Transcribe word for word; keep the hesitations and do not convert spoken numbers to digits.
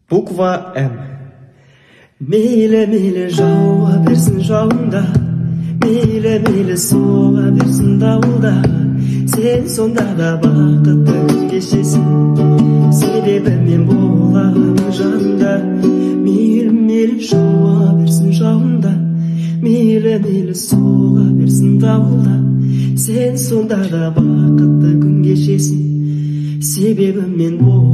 Буква М. Мейлі мейлі жауа берсін жауында, мейлі мейлі соға берсін дауылда, сен сонда да бақытты күн кешесің, себебі мен боламын жанында. Мейлі мейлі жауа берсін жауында, мейлі мейлі соға берсін дауылда, сен сонда да бақытты күн кешесің, себебі мен боламын